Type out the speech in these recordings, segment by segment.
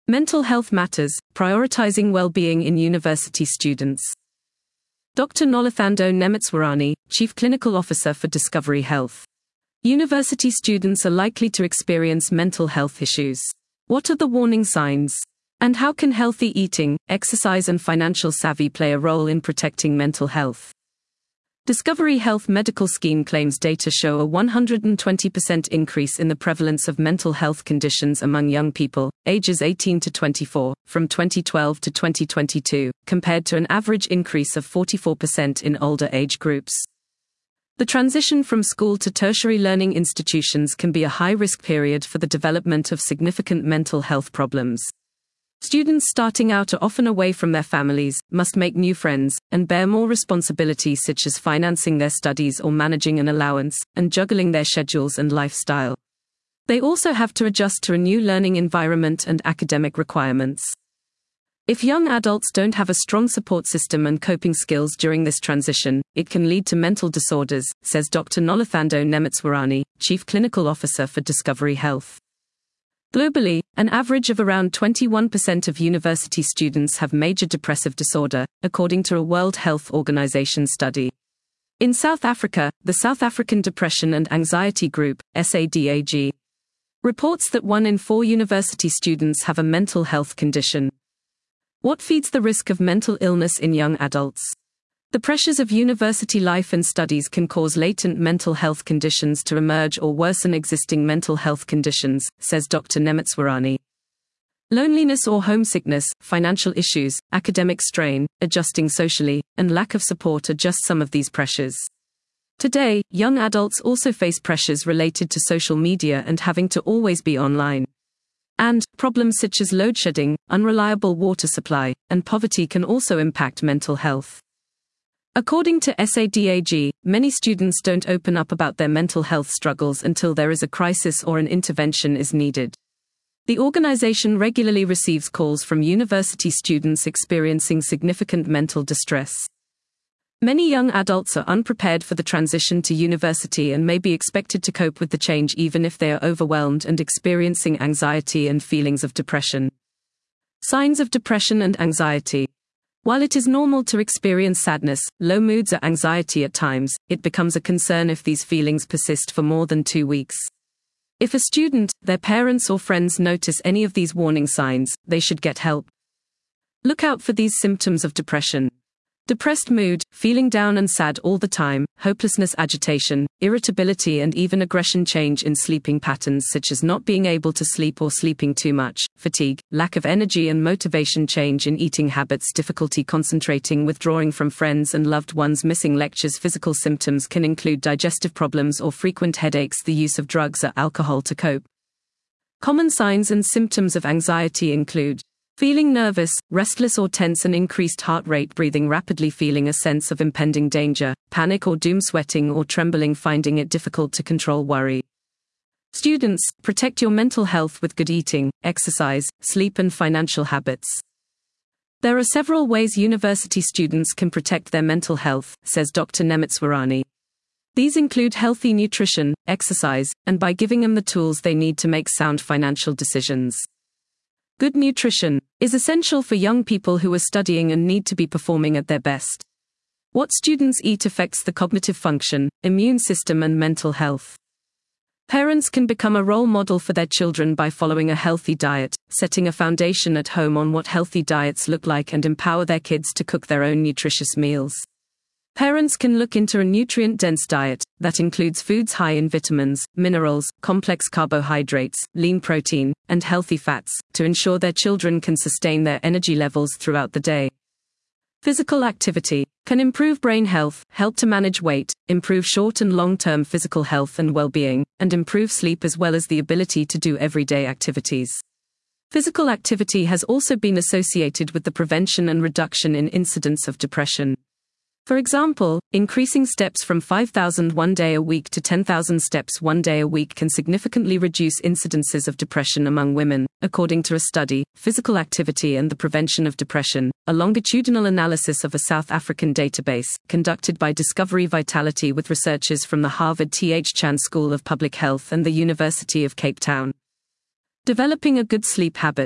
Mental health matters, prioritizing well-being in university students. Dr. Noluthando Nemetswarani, Chief Clinical Officer for Discovery Health. University students are likely to experience mental health issues. What are the warning signs? And how can healthy eating, exercise and financial savvy play a role in protecting mental health? Discovery Health Medical Scheme claims data show a 120% increase in the prevalence of mental health conditions among young people, ages 18 to 24, from 2012 to 2022, compared to an average increase of 44% in older age groups. The transition from school to tertiary learning institutions can be a high-risk period for the development of significant mental health problems. Students starting out are often away from their families, must make new friends, and bear more responsibilities such as financing their studies or managing an allowance, and juggling their schedules and lifestyle. They also have to adjust to a new learning environment and academic requirements. If young adults don't have a strong support system and coping skills during this transition, it can lead to mental disorders, says Dr. Noluthando Nemetswarani, Chief Clinical Officer for Discovery Health. Globally, an average of around 21% of university students have major depressive disorder, according to a World Health Organization study. In South Africa, the South African Depression and Anxiety Group, SADAG, reports that 1 in 4 university students have a mental health condition. What feeds the risk of mental illness in young adults? The pressures of university life and studies can cause latent mental health conditions to emerge or worsen existing mental health conditions, says Dr. Nemetswarani. Loneliness or homesickness, financial issues, academic strain, adjusting socially, and lack of support are just some of these pressures. Today, young adults also face pressures related to social media and having to always be online. And problems such as load shedding, unreliable water supply, and poverty can also impact mental health. According to SADAG, many students don't open up about their mental health struggles until there is a crisis or an intervention is needed. The organization regularly receives calls from university students experiencing significant mental distress. Many young adults are unprepared for the transition to university and may be expected to cope with the change even if they are overwhelmed and experiencing anxiety and feelings of depression. Signs of depression and anxiety. While it is normal to experience sadness, low moods or anxiety at times, it becomes a concern if these feelings persist for more than 2 weeks. If a student, their parents or friends notice any of these warning signs, they should get help. Look out for these symptoms of depression. Depressed mood, feeling down and sad all the time, hopelessness, agitation, irritability and even aggression, change in sleeping patterns such as not being able to sleep or sleeping too much, fatigue, lack of energy and motivation, change in eating habits, difficulty concentrating, withdrawing from friends and loved ones, missing lectures. Physical symptoms can include digestive problems or frequent headaches, the use of drugs or alcohol to cope. Common signs and symptoms of anxiety include feeling nervous, restless or tense, an increased heart rate, breathing rapidly, feeling a sense of impending danger, panic or doom, sweating or trembling, finding it difficult to control worry. Students, protect your mental health with good eating, exercise, sleep and financial habits. There are several ways university students can protect their mental health, says Dr. Nemetswarani. These include healthy nutrition, exercise, and by giving them the tools they need to make sound financial decisions. Good nutrition is essential for young people who are studying and need to be performing at their best. What students eat affects the cognitive function, immune system and mental health. Parents can become a role model for their children by following a healthy diet, setting a foundation at home on what healthy diets look like, and empower their kids to cook their own nutritious meals. Parents can look into a nutrient-dense diet that includes foods high in vitamins, minerals, complex carbohydrates, lean protein, and healthy fats, to ensure their children can sustain their energy levels throughout the day. Physical activity can improve brain health, help to manage weight, improve short and long-term physical health and well-being, and improve sleep as well as the ability to do everyday activities. Physical activity has also been associated with the prevention and reduction in incidence of depression. For example, increasing steps from 5,000 one day a week to 10,000 steps one day a week can significantly reduce incidences of depression among women, according to a study, Physical Activity and the Prevention of Depression, a longitudinal analysis of a South African database, conducted by Discovery Vitality with researchers from the Harvard T.H. Chan School of Public Health and the University of Cape Town. Developing a good sleep habit.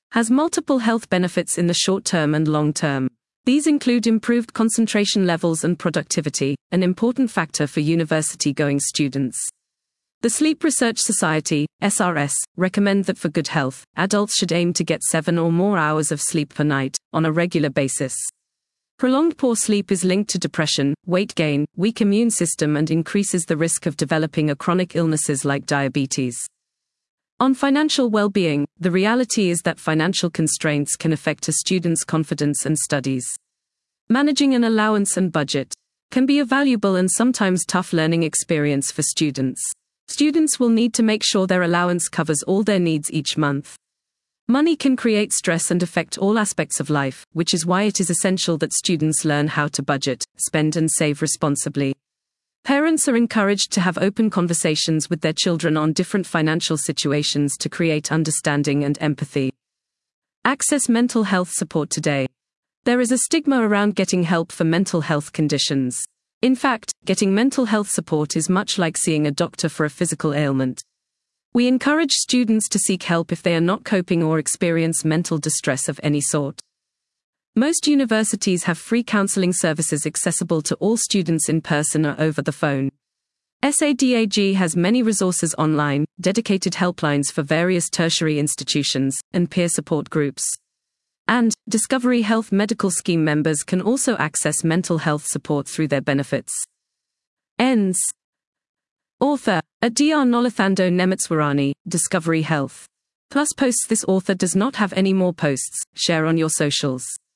has multiple health benefits in the short term and long term. These include improved concentration levels and productivity, an important factor for university-going students. The Sleep Research Society, SRS, recommend that for good health, adults should aim to get 7 or more hours of sleep per night, on a regular basis. Prolonged poor sleep is linked to depression, weight gain, weak immune system, and increases the risk of developing chronic illnesses like diabetes. On financial well-being, the reality is that financial constraints can affect a student's confidence and studies. Managing an allowance and budget can be a valuable and sometimes tough learning experience for students. Students will need to make sure their allowance covers all their needs each month. Money can create stress and affect all aspects of life, which is why it is essential that students learn how to budget, spend, and save responsibly. Parents are encouraged to have open conversations with their children on different financial situations to create understanding and empathy. Access mental health support today. There is a stigma around getting help for mental health conditions. In fact, getting mental health support is much like seeing a doctor for a physical ailment. We encourage students to seek help if they are not coping or experience mental distress of any sort. Most universities have free counseling services accessible to all students in person or over the phone. SADAG has many resources online, dedicated helplines for various tertiary institutions, and peer support groups. And Discovery Health Medical Scheme members can also access mental health support through their benefits. Ends. Author, Dr. Nolathando Nemetswarani, Discovery Health. Plus posts. This author does not have any more posts. Share on your socials.